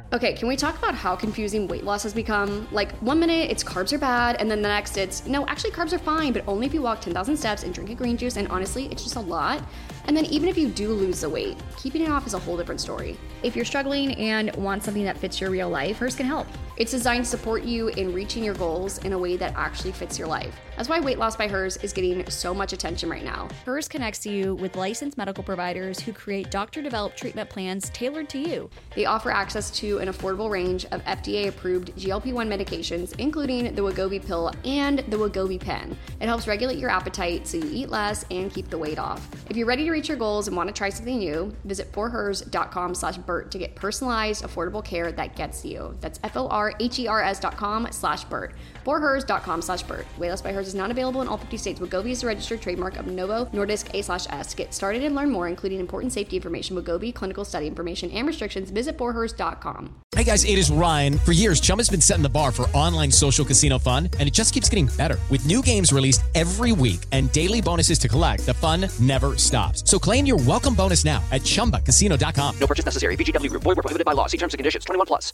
Okay, can we talk about how confusing weight loss has become? Like, 1 minute it's carbs are bad, and then the next it's, no, actually carbs are fine, but only if you walk 10,000 steps and drink a green juice, and honestly, it's just a lot. And then even if you do lose the weight, keeping it off is a whole different story. If you're struggling and want something that fits your real life, Hers can help. It's designed to support you in reaching your goals in a way that actually fits your life. That's why Weight Loss by Hers is getting so much attention right now. Hers connects you with licensed medical providers who create doctor-developed treatment plans tailored to you. They offer access to an affordable range of FDA-approved GLP-1 medications, including the Wegovy pill and the Wegovy pen. It helps regulate your appetite so you eat less and keep the weight off. If you're ready to reach your goals and want to try something new, visit forhers.com/Bert to get personalized, affordable care that gets you. That's forhers.com/Bert. forhers.com/Bert. Weight Loss by Hers is not available in all 50 states. Wegovy is a registered trademark of Novo Nordisk A/S. To get started and learn more, including important safety information, Wegovy, clinical study information, and restrictions, visit forhers.com. Hey guys, it is Ryan. For years, Chumba's been setting the bar for online social casino fun, and it just keeps getting better. With new games released every week and daily bonuses to collect, the fun never stops. So claim your welcome bonus now at ChumbaCasino.com. No purchase necessary. VGW Group. Void where prohibited by law. See terms and conditions. 21+.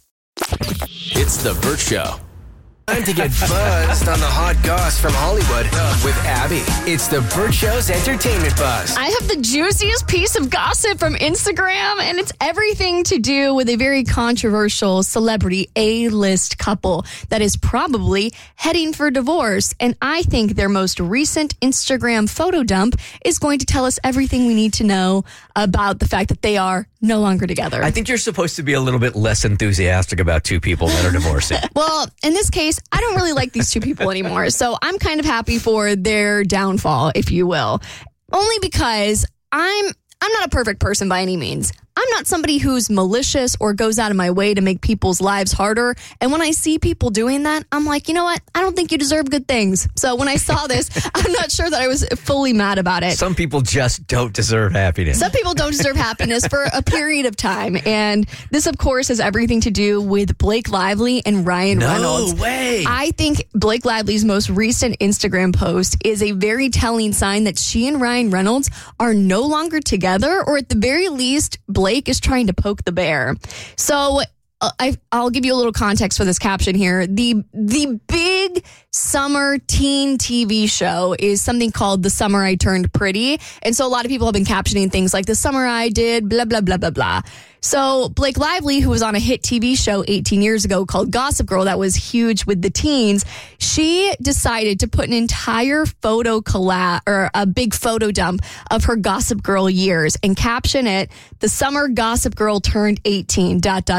It's The Bert Show. Time to get buzzed on the hot goss from Hollywood with Abby. It's the Bert Show's entertainment buzz. I have the juiciest piece of gossip from Instagram, and it's everything to do with a very controversial celebrity A-list couple that is probably heading for divorce. And I think their most recent Instagram photo dump is going to tell us everything we need to know about the fact that they are no longer together. I think you're supposed to be a little bit less enthusiastic about two people that are divorcing. Well, in this case, I don't really like these two people anymore. So I'm kind of happy for their downfall, if you will. Only because I'm not a perfect person by any means. I'm not somebody who's malicious or goes out of my way to make people's lives harder. And when I see people doing that, I'm like, you know what? I don't think you deserve good things. So when I saw this, I'm not sure that I was fully mad about it. Some people just don't deserve happiness. Some people don't deserve happiness for a period of time. And this, of course, has everything to do with Blake Lively and Ryan Reynolds. No way. I think Blake Lively's most recent Instagram post is a very telling sign that she and Ryan Reynolds are no longer together, or at the very least, Blake is trying to poke the bear. So I'll give you a little context for this caption here. The big summer teen TV show is something called The Summer I Turned Pretty. And so a lot of people have been captioning things like The Summer I Did, blah, blah, blah, blah, blah. So Blake Lively, who was on a hit TV show 18 years ago called Gossip Girl that was huge with the teens, she decided to put an entire photo collab or a big photo dump of her Gossip Girl years and caption it, "The Summer Gossip Girl Turned 18, ...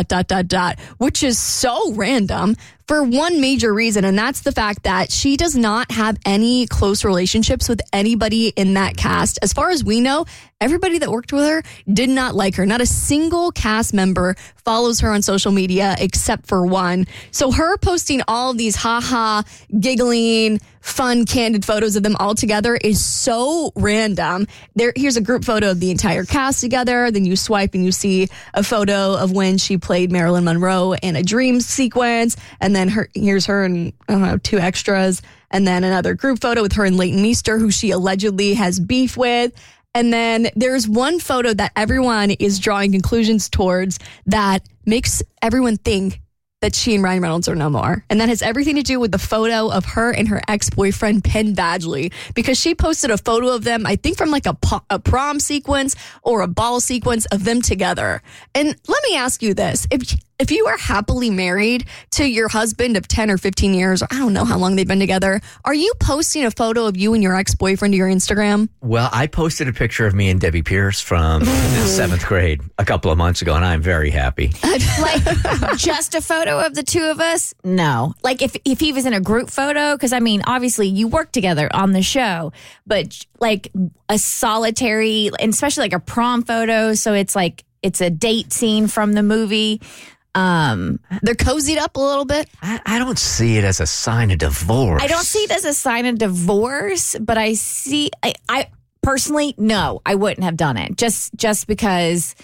which is so random for one major reason, and that's the fact that she does not have any close relationships with anybody in that cast. As far as we know, everybody that worked with her did not like her. Not a single cast member follows her on social media except for one. So her posting all of these giggling, fun, candid photos of them all together is so random. Here's a group photo of the entire cast together. Then you swipe and you see a photo of when she played Marilyn Monroe in a dream sequence. And then here's her and two extras. And then another group photo with her and Leighton Meester, who she allegedly has beef with. And then there's one photo that everyone is drawing conclusions towards that makes everyone think that she and Ryan Reynolds are no more. And that has everything to do with the photo of her and her ex-boyfriend, Penn Badgley, because she posted a photo of them, I think from like a prom sequence or a ball sequence of them together. And let me ask you this. If you are happily married to your husband of 10 or 15 years, or I don't know how long they've been together, are you posting a photo of you and your ex-boyfriend to your Instagram? Well, I posted a picture of me and Debbie Pierce from the 7th grade a couple of months ago, and I'm very happy. Like, just a photo of the two of us? No. Like, if he was in a group photo, because, I mean, obviously, you work together on the show, but, like, a solitary, and especially, like, a prom photo, so it's, like, it's a date scene from the movie. They're cozied up a little bit. I don't see it as a sign of divorce. I don't see it as a sign of divorce, but I I personally, no, I wouldn't have done it just because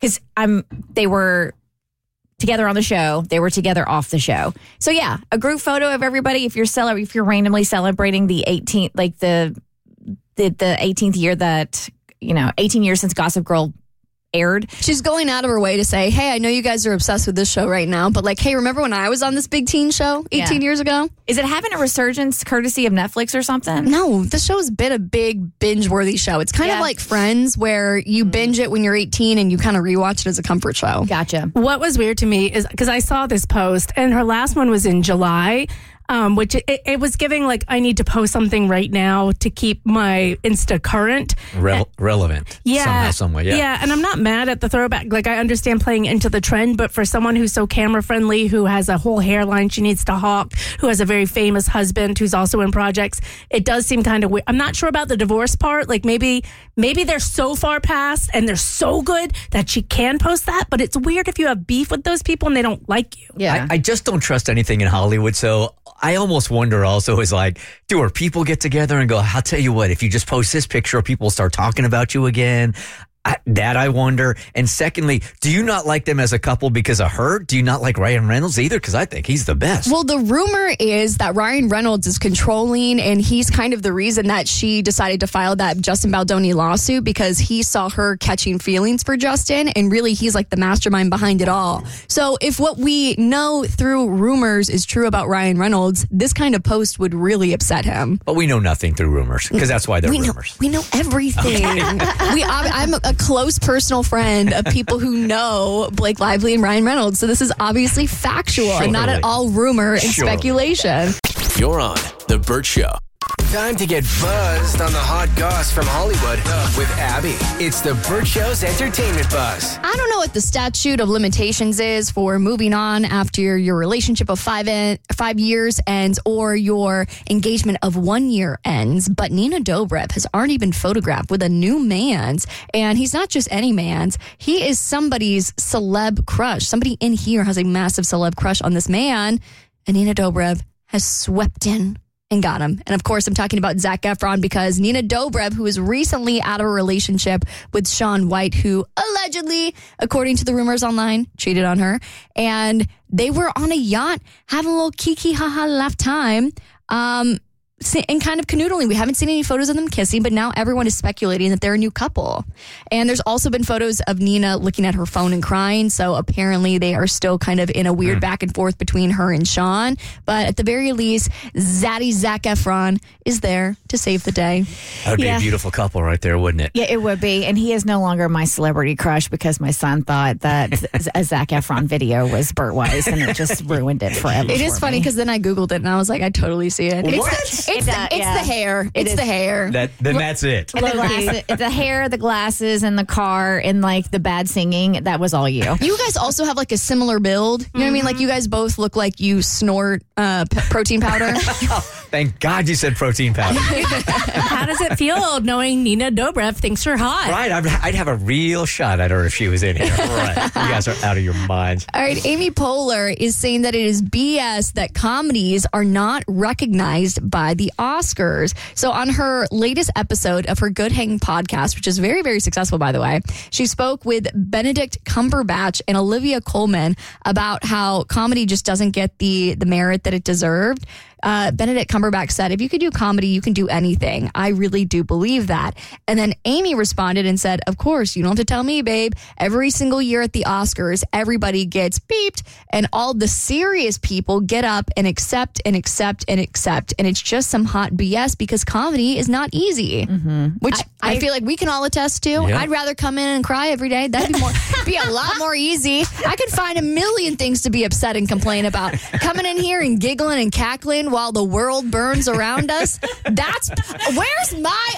they were together on the show. They were together off the show. So yeah, a group photo of everybody. If you're randomly celebrating the 18th, like the 18th year that, 18 years since Gossip Girl aired. She's going out of her way to say, hey, I know you guys are obsessed with this show right now, but like, hey, remember when I was on this big teen show 18 years ago? Is it having a resurgence courtesy of Netflix or something? No, the show's been a big binge-worthy show. It's kind of like Friends, where you binge it when you're 18 and you kind of rewatch it as a comfort show. Gotcha. What was weird to me is because I saw this post, and her last one was in July, which it was giving like, I need to post something right now to keep my Insta current. Relevant. Yeah. Somehow, some way. Yeah. And I'm not mad at the throwback. Like, I understand playing into the trend, but for someone who's so camera friendly, who has a whole hairline she needs to hawk, who has a very famous husband who's also in projects, it does seem kind of weird. I'm not sure about the divorce part. Like, maybe they're so far past and they're so good that she can post that, but it's weird if you have beef with those people and they don't like you. Yeah. I just don't trust anything in Hollywood, so I almost wonder also is like, do our people get together and go, I'll tell you what, if you just post this picture, people will start talking about you again? I wonder. And secondly, do you not like them as a couple because of her? Do you not like Ryan Reynolds either? Because I think he's the best. Well, the rumor is that Ryan Reynolds is controlling, and he's kind of the reason that she decided to file that Justin Baldoni lawsuit, because he saw her catching feelings for Justin, and really he's like the mastermind behind it all. So if what we know through rumors is true about Ryan Reynolds, this kind of post would really upset him. But we know nothing through rumors, because that's why they're rumors. We know everything. I'm a close personal friend of people who know Blake Lively and Ryan Reynolds, so this is obviously factual and not at all rumor and speculation. You're on The Burt Show. Time to get buzzed on the hot goss from Hollywood with Abby. It's the Burt Show's entertainment buzz. I don't know what the statute of limitations is for moving on after your relationship of 5 years ends or your engagement of 1 year ends. But Nina Dobrev has already been photographed with a new man's, and he's not just any man's. He is somebody's celeb crush. Somebody in here has a massive celeb crush on this man, and Nina Dobrev has swept in and got him. And of course, I'm talking about Zac Efron, because Nina Dobrev, who is recently out of a relationship with Shaun White, who allegedly, according to the rumors online, cheated on her. And they were on a yacht having a little kiki haha laugh time. And kind of canoodling. We haven't seen any photos of them kissing, but now everyone is speculating that they're a new couple. And there's also been photos of Nina looking at her phone and crying. So apparently they are still kind of in a weird back and forth between her and Shaun. But at the very least, Zaddy Zac Efron is there to save the day. That would be a beautiful couple right there, wouldn't it? Yeah, it would be. And he is no longer my celebrity crush because my son thought that a Zac Efron video was Burt Wise, and it just ruined it forever. It is funny because then I Googled it and I was like, I totally see it. It's the hair. It's the hair. Then that's it. And the hair, the glasses, and the car, and like the bad singing. That was all you. You guys also have like a similar build. You know what I mean? Like you guys both look like you snort protein powder. Thank God you said protein powder. How does it feel knowing Nina Dobrev thinks you're hot? Right. I'd have a real shot at her if she was in here. Right. You guys are out of your minds. All right. Amy Poehler is saying that it is BS that comedies are not recognized by the Oscars. So on her latest episode of her Good Hang podcast, which is very, very successful, by the way, she spoke with Benedict Cumberbatch and Olivia Colman about how comedy just doesn't get the merit that it deserved. Benedict Cumberbatch said, if you could do comedy, you can do anything. I really do believe that. And then Amy responded and said, of course, you don't have to tell me, babe. Every single year at the Oscars, everybody gets beeped and all the serious people get up and accept and accept and accept. And it's just some hot BS because comedy is not easy, which I feel like we can all attest to. Yeah. I'd rather come in and cry every day. That'd be a lot more easy. I could find a million things to be upset and complain about. Coming in here and giggling and cackling while the world burns around us. Where's my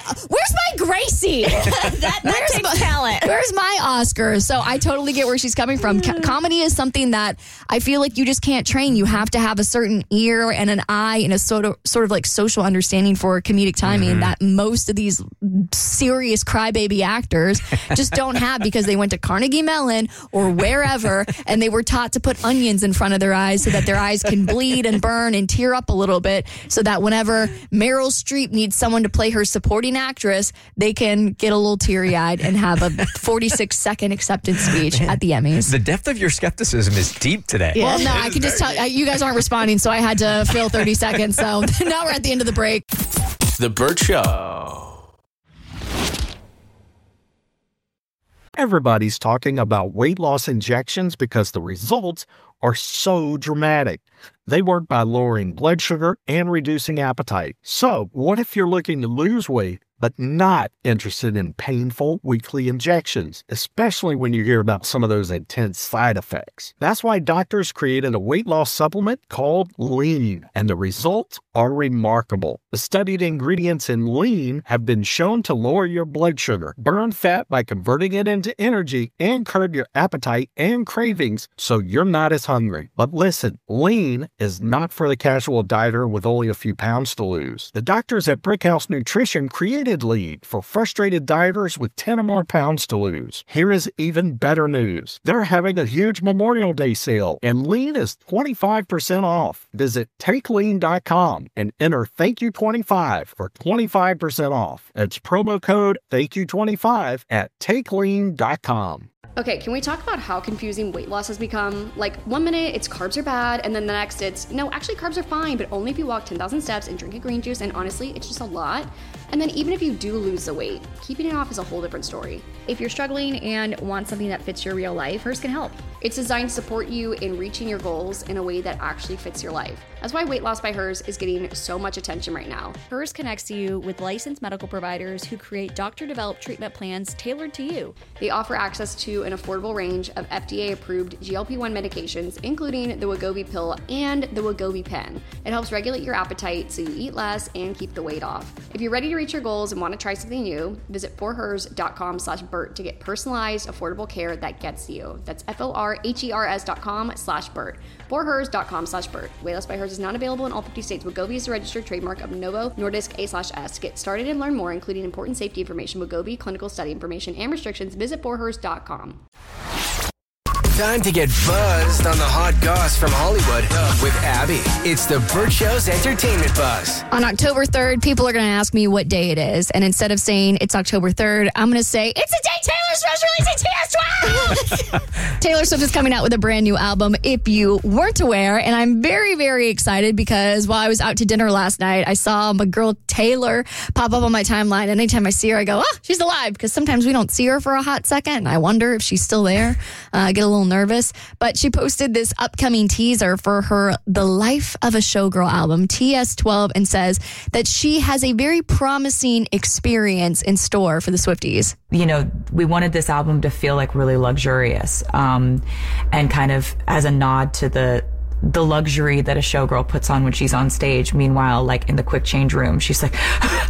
Gracie? That takes talent. Where's my Oscars? So I totally get where she's coming from. Comedy is something that I feel like you just can't train. You have to have a certain ear and an eye and a sort of like social understanding for comedic timing that most of these serious crybaby actors just don't have because they went to Carnegie Mellon or wherever and they were taught to put onions in front of their eyes so that their eyes can bleed and burn and tear up a little bit so that whenever Meryl Streep needs someone to play her supporting actress, they can get a little teary-eyed and have a 46-second acceptance speech at the Emmys. The depth of your skepticism is deep today. Well, no, I can just tell you guys aren't responding, so I had to fill 30 seconds. So now we're at the end of the break. The Burt Show. Everybody's talking about weight loss injections because the results are so dramatic. They work by lowering blood sugar and reducing appetite. So, what if you're looking to lose weight but not interested in painful weekly injections, especially when you hear about some of those intense side effects? That's why doctors created a weight loss supplement called Lean, and the results are remarkable. The studied ingredients in Lean have been shown to lower your blood sugar, burn fat by converting it into energy, and curb your appetite and cravings so you're not as hungry. But listen, Lean is not for the casual dieter with only a few pounds to lose. The doctors at Brickhouse Nutrition created Lean for frustrated dieters with 10 or more pounds to lose. Here is even better news. They're having a huge Memorial Day sale, and Lean is 25% off. Visit TakeLean.com and enter ThankYou25 for 25% off. It's promo code ThankYou25 at TakeLean.com. Okay, can we talk about how confusing weight loss has become? Like, 1 minute it's carbs are bad, and then the next it's, no, actually carbs are fine, but only if you walk 10,000 steps and drink a green juice, and honestly, it's just a lot. And then even if you do lose the weight, keeping it off is a whole different story. If you're struggling and want something that fits your real life, Hers can help. It's designed to support you in reaching your goals in a way that actually fits your life. That's why Weight Loss by Hers is getting so much attention right now. Hers connects you with licensed medical providers who create doctor-developed treatment plans tailored to you. They offer access to an affordable range of FDA-approved GLP-1 medications, including the Wegovy pill and the Wegovy pen. It helps regulate your appetite so you eat less and keep the weight off. If you're ready to reach your goals and want to try something new, visit forhers.com/Bert to get personalized, affordable care that gets you. That's forhers.com/Bert. forhers.com/Bert. Weight Loss by Hers is not available in all 50 states. Wegovy is a registered trademark of Novo Nordisk A/S. To get started and learn more, including important safety information, Wegovy, clinical study information, and restrictions, visit forhers.com. Time to get buzzed on the hot goss from Hollywood with Abby. It's the Bert Show's entertainment buzz. On October 3rd, people are going to ask me what day it is. And instead of saying it's October 3rd, I'm going to say it's the day Taylor Swift's releasing TS12. Taylor Swift is coming out with a brand new album, if you weren't aware. And I'm very, very excited because while I was out to dinner last night, I saw my girl Taylor pop up on my timeline. And anytime I see her, I go, oh, she's alive. Because sometimes we don't see her for a hot second. And I wonder if she's still there. I get a little nervous. But she posted this upcoming teaser for her The Life of a Showgirl album, TS12, and says that she has a very promising experience in store for the Swifties. You know, we wanted this album to feel like really luxurious, and kind of as a nod to the luxury that a showgirl puts on when she's on stage. Meanwhile, like in the quick change room, she's like,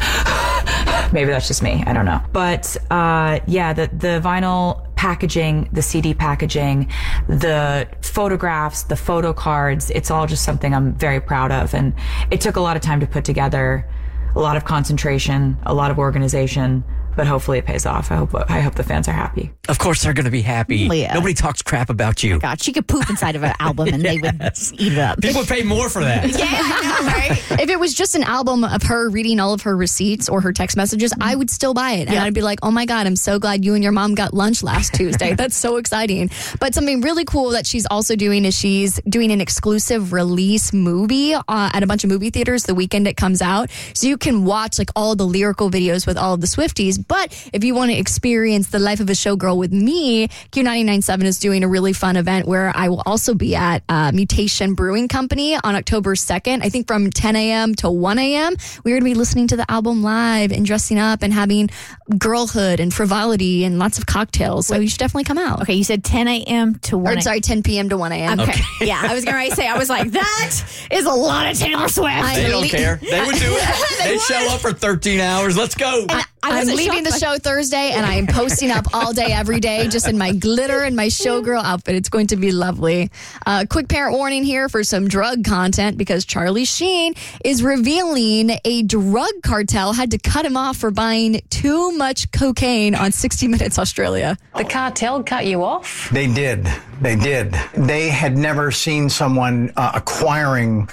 maybe that's just me. I don't know. But yeah, the vinyl packaging, the CD packaging, the photographs, the photo cards, it's all just something I'm very proud of. And it took a lot of time to put together, a lot of concentration, a lot of organization. But hopefully it pays off. I hope the fans are happy. Of course they're going to be happy. Yeah. Nobody talks crap about you. God, she could poop inside of an album and they would eat it up. People would pay more for that. Yeah, I know, right? If it was just an album of her reading all of her receipts or her text messages, I would still buy it. And I'd be like, oh my God, I'm so glad you and your mom got lunch last Tuesday. That's so exciting. But something really cool that she's also doing is she's doing an exclusive release movie at a bunch of movie theaters the weekend it comes out. So you can watch like all the lyrical videos with all of the Swifties. But if you want to experience the life of a showgirl with me, Q99.7 is doing a really fun event where I will also be at Mutation Brewing Company on October 2nd. I think from 10 a.m. to 1 a.m. We're going to be listening to the album live and dressing up and having girlhood and frivolity and lots of cocktails. So you should definitely come out. Okay, you said 10 a.m. to 1 a.m. Or, sorry, 10 p.m. to 1 a.m. Okay. Yeah, I was going to say, I was like, that is a lot of Taylor Swift. They don't care. They would do it. They show up for 13 hours. Let's go. I'm leaving the show Thursday, and I am posting up all day, every day, just in my glitter and my showgirl outfit. It's going to be lovely. Quick parent warning here for some drug content, because Charlie Sheen is revealing a drug cartel had to cut him off for buying too much cocaine on 60 Minutes Australia. The cartel cut you off? They did. They did. They had never seen someone acquiring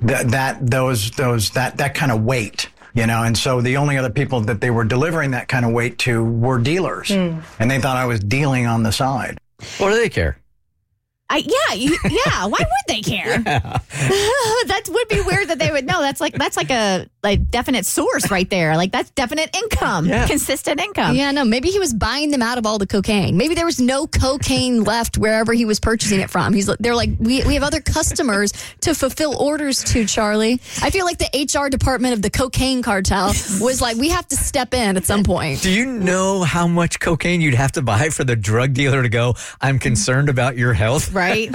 that kind of weight. You know, and so the only other people that they were delivering that kind of weight to were dealers. And they thought I was dealing on the side. What do they care? Why would they care? That would be weird that they would know. That's like a definite source right there. Like that's definite income, consistent income. Yeah, no, maybe he was buying them out of all the cocaine. Maybe there was no cocaine left wherever he was purchasing it from. They're like, we have other customers to fulfill orders to, Charlie. I feel like the HR department of the cocaine cartel was like, we have to step in at some point. Do you know how much cocaine you'd have to buy for the drug dealer to go, I'm concerned about your health? Right?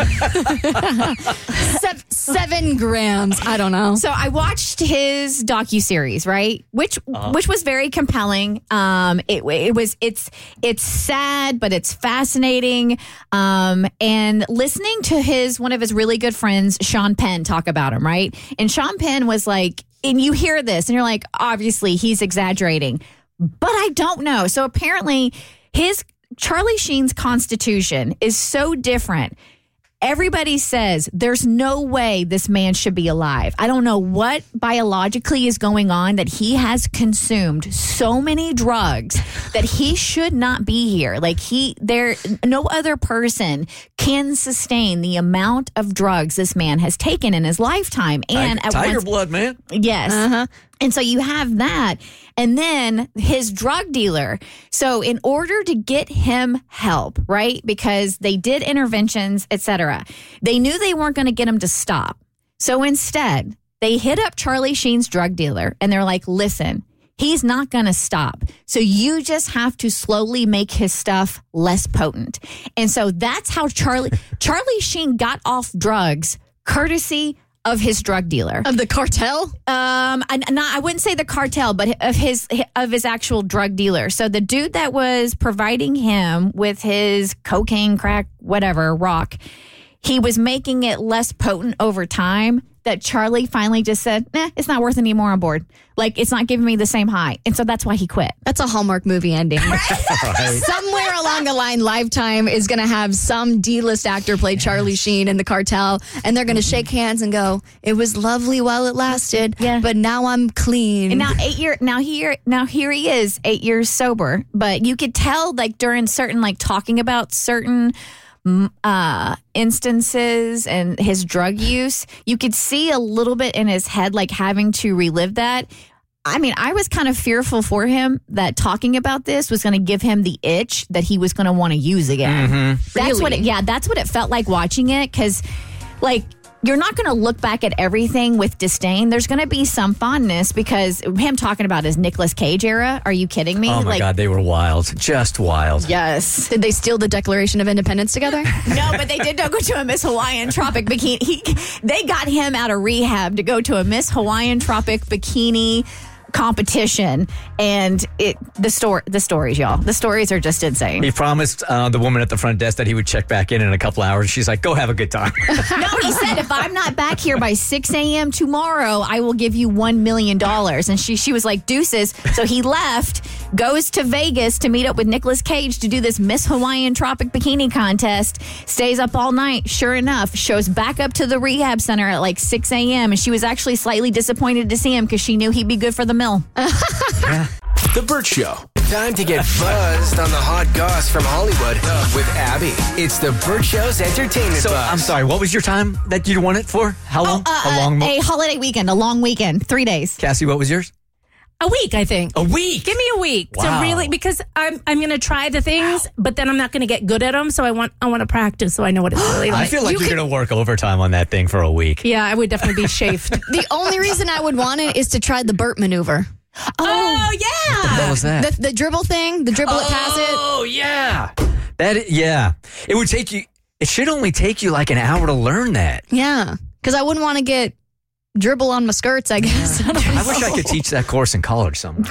7 grams. I don't know. So I watched his docuseries, right? Which was very compelling. It's sad, but it's fascinating. And listening to one of his really good friends, Sean Penn, talk about him, right? And Sean Penn was like, and you hear this and you're like, obviously he's exaggerating, but I don't know. So apparently Charlie Sheen's constitution is so different. Everybody says there's no way this man should be alive. I don't know what biologically is going on that he has consumed so many drugs that he should not be here. Like no other person can sustain the amount of drugs this man has taken in his lifetime. And Tiger blood, man. Yes. Uh-huh. And so you have that. And then his drug dealer. So in order to get him help, right? Because they did interventions, etc., they knew they weren't going to get him to stop. So instead, they hit up Charlie Sheen's drug dealer and they're like, listen, he's not going to stop. So you just have to slowly make his stuff less potent. And so that's how Charlie Sheen got off drugs, courtesy of his drug dealer. Of the cartel? I wouldn't say the cartel, but of his actual drug dealer. So the dude that was providing him with his cocaine, crack, whatever, rock, he was making it less potent over time, that Charlie finally just said, it's not worth any more on board. Like, it's not giving me the same high. And so that's why he quit. That's a Hallmark movie ending. Right. Somewhere along the line, Lifetime is going to have some D-list actor play Charlie Sheen in the cartel, and they're going to shake hands and go, it was lovely while it lasted, but now I'm clean. And now here he is, 8 years sober. But you could tell, like, during certain, like, talking about certain instances and his drug use, you could see a little bit in his head, like having to relive that. I mean, I was kind of fearful for him that talking about this was going to give him the itch that he was going to want to use again. Mm-hmm. That's what it felt like watching it. Because, like, you're not going to look back at everything with disdain. There's going to be some fondness because him talking about his Nicolas Cage era. Are you kidding me? Oh, my God. They were wild. Just wild. Yes. Did they steal the Declaration of Independence together? No, but they did go to a Miss Hawaiian Tropic Bikini. They got him out of rehab to go to a Miss Hawaiian Tropic Bikini competition, and the stories, y'all. The stories are just insane. He promised the woman at the front desk that he would check back in a couple hours. She's like, go have a good time. No, he said, if I'm not back here by 6 a.m. tomorrow, I will give you $1 million. And she was like, deuces. So he left, goes to Vegas to meet up with Nicolas Cage to do this Miss Hawaiian Tropic Bikini contest, stays up all night. Sure enough, shows back up to the rehab center at like 6 a.m. And she was actually slightly disappointed to see him because she knew he'd be good for the mill. The Burt Show. Time to get buzzed on the hot goss from Hollywood with Abby. It's the Burt Show's entertainment buzz. I'm sorry, what was your time that you won it for? How long? A holiday weekend, a long weekend, 3 days. Cassie, what was yours? A week, I think. A week? Give me a week Wow. to really, because I'm going to try the things, but then I'm not going to get good at them. So I want to practice so I know what it's really like. I feel like you're going to work overtime on that thing for a week. Yeah, I would definitely be chafed. The only reason I would want it is to try the Burt maneuver. Oh yeah. What the hell was that? The dribble thing, the dribble it, pass it. Oh yeah. It would take you. It should only take you like an hour to learn that. Yeah, because I wouldn't want to get dribble on my skirts, I guess. I wish I could teach that course in college somewhere.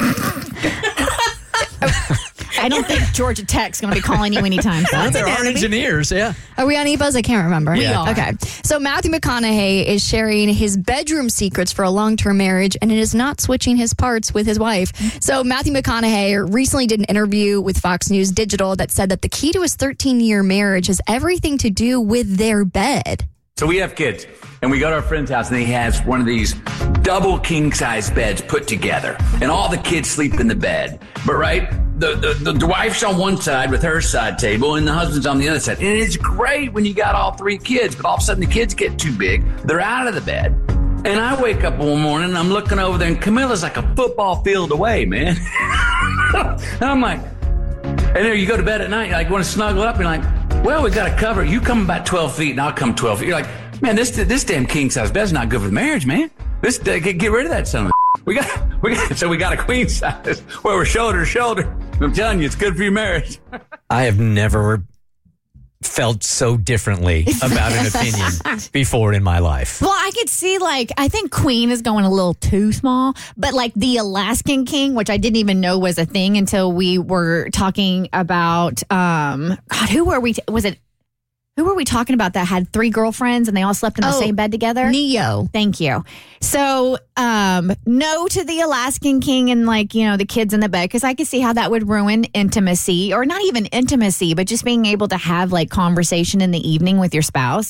I don't think Georgia Tech's going to be calling you anytime soon. There are engineers, yeah. Are we on eBuzz? I can't remember. We are. Okay. So Matthew McConaughey is sharing his bedroom secrets for a long-term marriage, and it is not switching his parts with his wife. So Matthew McConaughey recently did an interview with Fox News Digital that said that the key to his 13-year marriage has everything to do with their bed. So we have kids, and we go to our friend's house, and he has one of these double king-size beds put together, and all the kids sleep in the bed. But, right, the wife's on one side with her side table, and the husband's on the other side. And it's great when you got all three kids, but all of a sudden the kids get too big. They're out of the bed. And I wake up one morning, and I'm looking over there, and Camilla's like a football field away, man. And I'm like, and then you go to bed at night, you like want to snuggle up, and like, well, we got to cover. You come about 12 feet, and I'll come 12 feet. You're like, man, this damn king size bed's not good for marriage, man. Get rid of that son of a So we got a queen size where we're shoulder to shoulder. I'm telling you, it's good for your marriage. I have never felt so differently about an opinion before in my life. Well, I could see, like, I think queen is going a little too small, but like the Alaskan king, which I didn't even know was a thing until we were talking about, God, who were we? Who were we talking about that had 3 girlfriends and they all slept in the same bed together? Neo. Thank you. So, no to the Alaskan king and, like, you know, the kids in the bed, because I could see how that would ruin intimacy, or not even intimacy, but just being able to have, like, conversation in the evening with your spouse.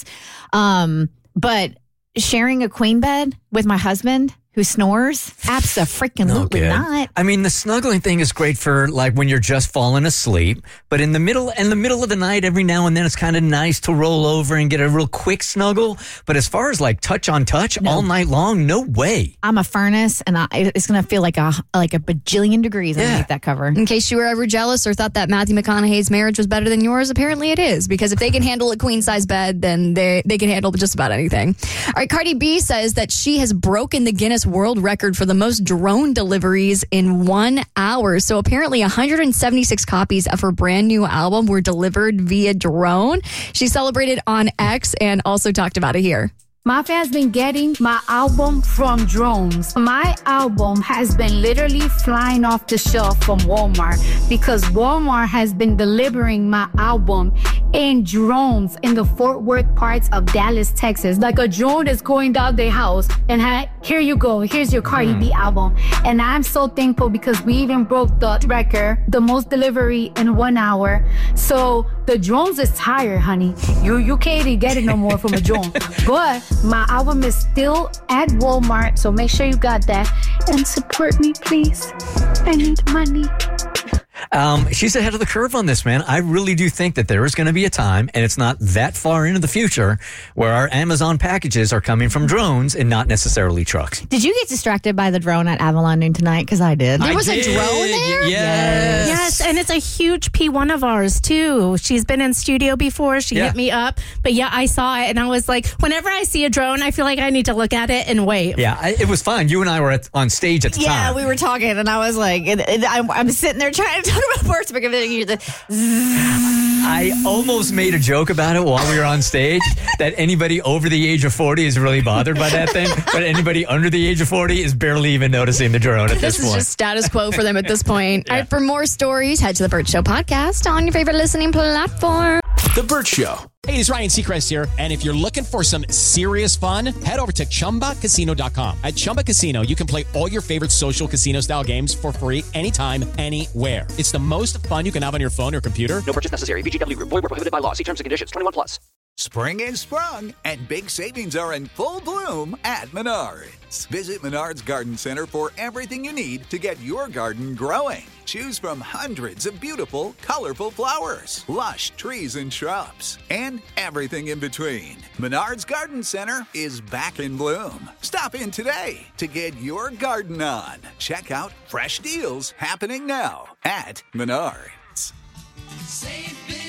But sharing a queen bed with my husband, who snores? Abso-freaking-lutely not. I mean, the snuggling thing is great for like when you're just falling asleep, but in the middle of the night, every now and then, it's kind of nice to roll over and get a real quick snuggle. But as far as like touch on touch all night long, no way. I'm a furnace, and it's going to feel like a bajillion degrees underneath that cover. In case you were ever jealous or thought that Matthew McConaughey's marriage was better than yours, apparently it is. Because if they can handle a queen-size bed, then they can handle just about anything. All right, Cardi B says that she has broken the Guinness World Record for the most drone deliveries in 1 hour. So apparently 176 copies of her brand new album were delivered via drone. She celebrated on X and also talked about it here. My fans been getting my album from drones. My album has been literally flying off the shelf from Walmart because Walmart has been delivering my album in drones in the Fort Worth parts of Dallas, Texas. Like a drone is going down their house and here you go, here's your Cardi B album. And I'm so thankful because we even broke the record, the most delivery in 1 hour. So the drones is tired, honey. You can't even get it no more from a drone. But my album is still at Walmart, so make sure you got that. And support me, please. I need money. She's ahead of the curve on this, man. I really do think that there is going to be a time, and it's not that far into the future, where our Amazon packages are coming from drones and not necessarily trucks. Did you get distracted by the drone at Avalon Noon tonight? Because I did. There was a drone there? Yes, and it's a huge P1 of ours, too. She's been in studio before. She hit me up. But yeah, I saw it, and I was like, whenever I see a drone, I feel like I need to look at it and wave. Yeah, it was fine. You and I were on stage at the time. Yeah, we were talking, and I was like, I'm sitting there trying to talk about birds, but I almost made a joke about it while we were on stage, that anybody over the age of 40 is really bothered by that thing, but anybody under the age of 40 is barely even noticing the drone at this point. This is just status quo for them at this point. All right, for more stories, head to The Bert Show podcast on your favorite listening platform. The Bert Show. Hey, it's Ryan Seacrest here. And if you're looking for some serious fun, head over to ChumbaCasino.com. At Chumba Casino, you can play all your favorite social casino-style games for free anytime, anywhere. It's the most fun you can have on your phone or computer. No purchase necessary. VGW Group. Void where prohibited by law. See terms and conditions. 21+. Spring is sprung, and big savings are in full bloom at Menards. Visit Menards Garden Center for everything you need to get your garden growing. Choose from hundreds of beautiful, colorful flowers, lush trees and shrubs, and everything in between. Menards Garden Center is back in bloom. Stop in today to get your garden on. Check out fresh deals happening now at Menards. Save big